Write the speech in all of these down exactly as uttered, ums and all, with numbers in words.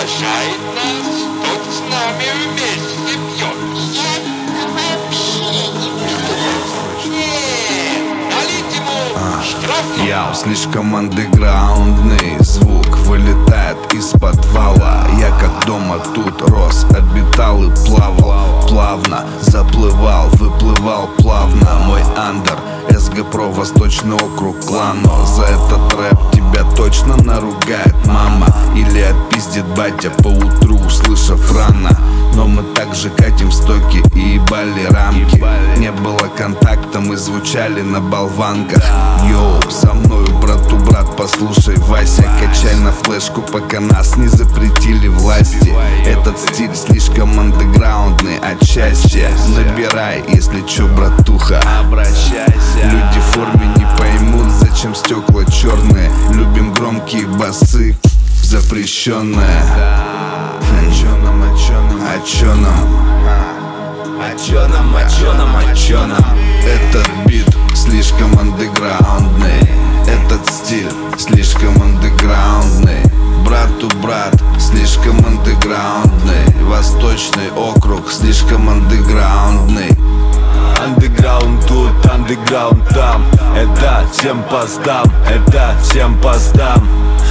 уважает нас, тот с нами вместе бьется. Я вообще не бьюсь. Нет, налить ему штрафной. Я слишком андеграундный, звук вылетает из подвала. Я как дома тут рос, обитал и плавал. Плавно заплывал, выплывал плавно. Мой андер, СГ Про, Восточный округ, клано. За этот рэп тебя точно наругает мама или отпиздит батя поутру, услышав рано. Но мы также катим в стоки и ебали рамки. Не было контакта, мы звучали на болванках. Йоу, со мною брату брат, послушай, Вася. Качай на флешку, пока нас не запретили власти. Этот стиль слишком андеграундный отчасти. Набирай, если чё, братуха, обращайся. Люди в форме не поймут, зачем стекла черные. Любим громкие басы, запрещенные. А чё нам, а чё нам, а чё нам? А чё нам, а чё нам, а чё нам? Этот бит слишком андеграундный. Этот стиль слишком андеграундный. Брату брат, слишком андеграундный. Восточный округ, слишком андеграундный. Андеграунд тут, андеграунд там. Это всем постам, это всем постам.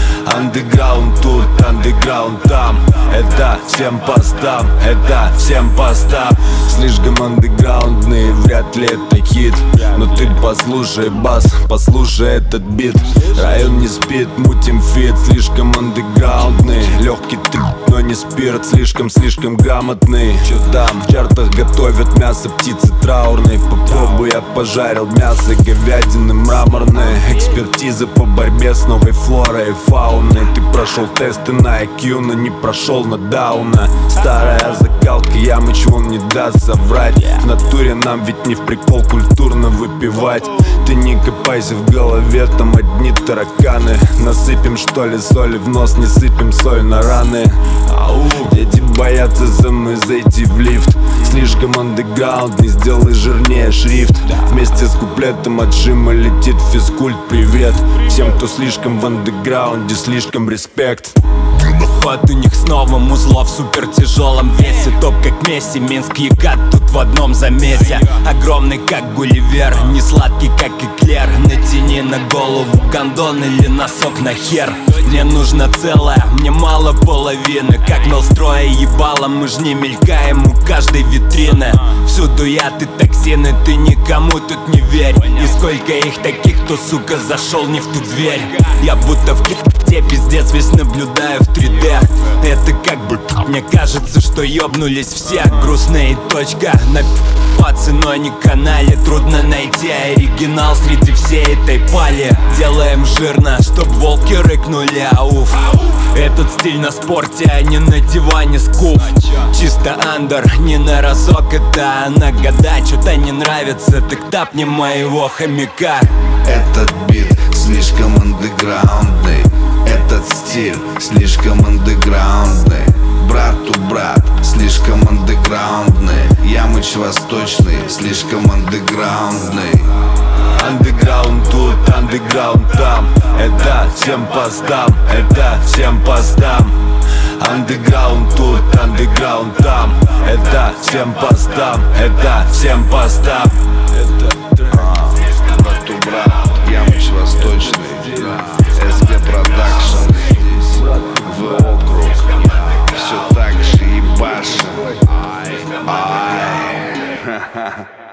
Андеграунд тут, андеграунд там. Это всем постам, это всем постам. Слишком андеграундный, вряд ли это хит. Но ты послушай бас, послушай этот бит. Район не спит, мутим фит. Слишком андеграундный, легкий ты, но не спирт. Слишком-слишком грамотный. Чё там? В чартах готовят мясо птицы траурной. Попробуй, я пожарил мясо говядины мраморной. Экспертиза по борьбе с новой флорой и фауной. Ты прошел тесты на ай кью, но не прошел на дауна. Старая закалка, ямыч вон не даст соврать. В натуре нам ведь не в прикол культурно выпивать. Ты не копайся в голове, там одни тараканы. Насыпем что ли соли в нос, не сыпем соль на раны. Ау, дети боятся за мной зайти в лифт. Слишком андеграунд, не сделай жирнее шрифт. Вместе с куплетом отжима летит физкульт, привет. Всем, кто слишком в андеграунде, слишком респект. Под у них снова музло в супер тяжелом весе. Топ как Месси, Минск, Якат тут в одном замесе. Огромный как Гулливер, не сладкий как эклер. Натяни на голову гондон или носок на хер. Мне нужно целое, мне мало половины. Как мелстроя ебало, мы ж не мелькаем у каждой витрины. Всюду яд и токсины, ты никому тут не верь. И сколько их таких, кто, сука, зашел не в ту дверь. Я будто в те пиздец весь наблюдаю в три дэ. Это как бы, мне кажется, что ёбнулись все. Грустная точка на по ценой не канале. Трудно найти оригинал среди всей этой пали. Делаем жирно, чтоб волки рыкнули, ауф. Этот стиль на спорте, а не на диване скуф. Чисто андер, не на разок, это на года. Чё-то не нравится, так тапни моего хомяка. Этот бит слишком андеграундный. Этот стиль слишком андеграундный. Брату брат, слишком андеграундный. Ямыч Восточный, слишком андеграундный. Андеграунд тут, андеграунд там. Это всем постам, это всем постам. Андеграунд тут, андеграунд там. Это всем постам, это всем постам. Брату брат, Ямыч Восточный, СГ Продакшн, в округ. Все так же ебашим. Ай.